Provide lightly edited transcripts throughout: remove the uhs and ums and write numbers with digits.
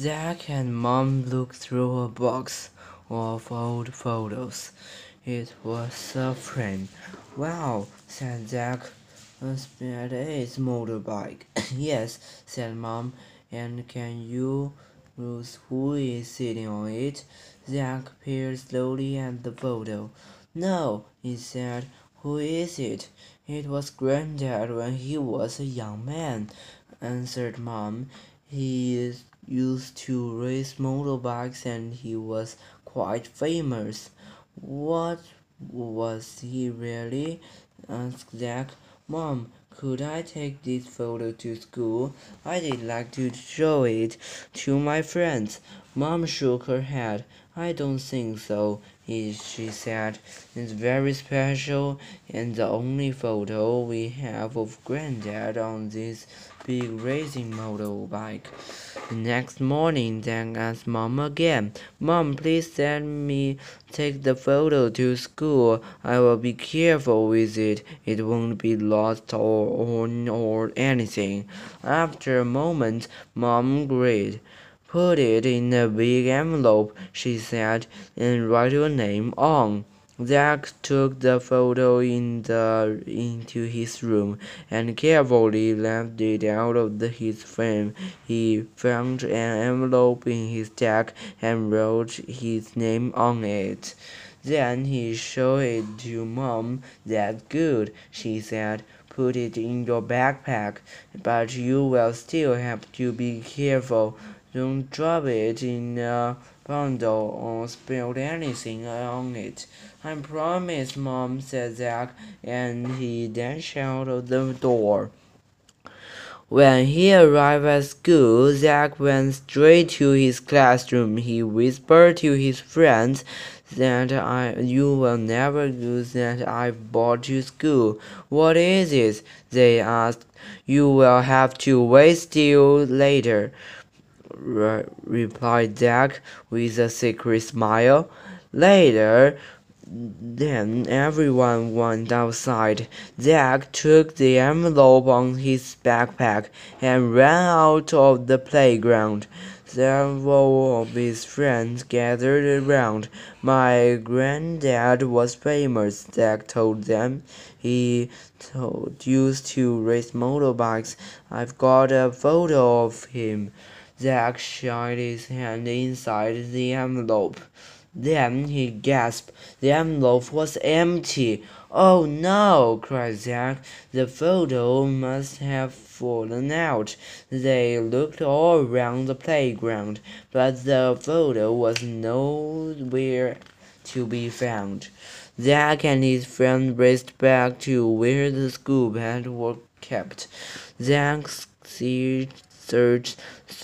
Zack and Mom looked through a box of old photos. It was a frame. Wow, said Zack. A Sped Ace motorbike. Yes, said Mom. And can you guess who is sitting on it? Zack peered slowly at the photo. No, he said. Who is it? It was Granddad when he was a young man, answered Mom. He used to race motorbikes and he was quite famous. What was he really? Asked Zack. Mom, could I take this photo to school? I'd like to show it to my friends. Mom shook her head. I don't think so, she said. It's very special and the only photo we have of Granddad on this big racing motorbike. The next morning, Dan asked Mom again, Mom, please let me take the photo to school. I will be careful with it. It won't be lost or anything. After a moment, Mom agreed. Put it in a big envelope, she said, and write your name on. Zack took the photo into his room and carefully left it out of his frame. He found an envelope in his desk and wrote his name on it. Then he showed it to Mom. That's good, she said. Put it in your backpack, but you will still have to be careful. Don't drop it in a bundle or spill anything on it. I promise, Mom, said Zack, and he dashed out of the door. When he arrived at school, Zack went straight to his classroom. He whispered to his friends that you will never use that I've brought to school. What is it? They asked. You will have to wait till later, replied Zack with a secret smile. Later, then everyone went outside. Zack took the envelope on his backpack and ran out of the playground. Several of his friends gathered around. My granddad was famous, Zack told them. He used to race motorbikes. I've got a photo of him. Zack shoved his hand inside the envelope. Then he gasped. The envelope was empty. Oh no, cried Zack. The photo must have fallen out. They looked all around the playground, but the photo was nowhere to be found. Zack and his friend raced back to where the school bags were kept. Zack searched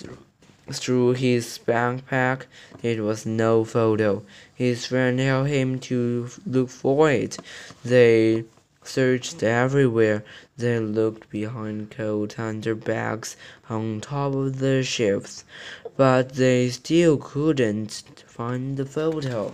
through his backpack. It was no photo. His friend helped him to look for it. They searched everywhere. They looked behind coats, under bags, on top of the shelves, but they still couldn't find the photo.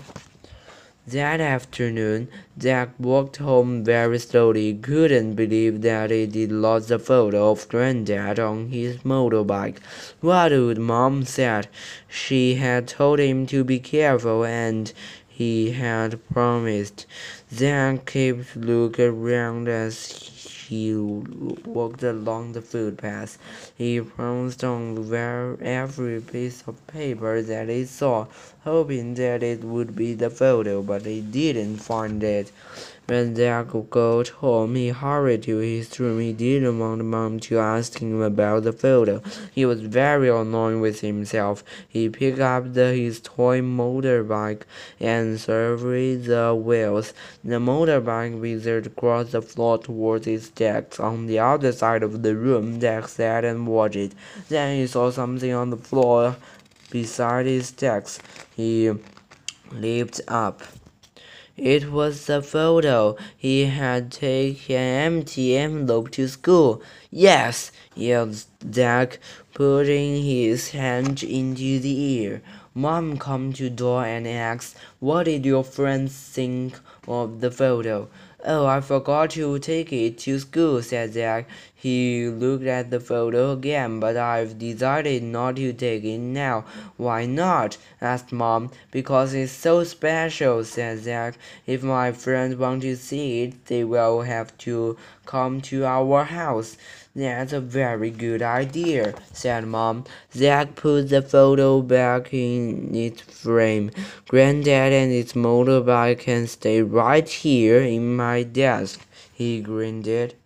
That afternoon, Zack walked home very slowly. He couldn't believe that he'd lost the photo of Granddad on his motorbike. What would Mom said? She had told him to be careful, and he had promised. Zack kept looking around as he walked along the footpath. He pounced on every piece of paper that he saw, hoping that it would be the photo, but he didn't find it. When Zack got home, he hurried to his room. He didn't want Mom to ask him about the photo. He was very annoyed with himself. He picked up his toy motorbike and surveyed the wheels. The motorbike whizzed across the floor towards his desk. On the other side of the room, Zack sat and watched it. Then he saw something on the floor beside his desk. He leaped up. It was the photo. He had taken an empty envelope to school. Yes, yelled Zack, putting his hand into the air. Mom came to the door and asked, What did your friends think of the photo? Oh, I forgot to take it to school, said Zack. He looked at the photo again, but I've decided not to take it now. Why not? Asked Mom. Because it's so special, said Zack. If my friends want to see it, they will have to come to our house. That's a very good idea, said Mom. Zack put the photo back in its frame. Granddad and his motorbike can stay right here in my desk, he grinned.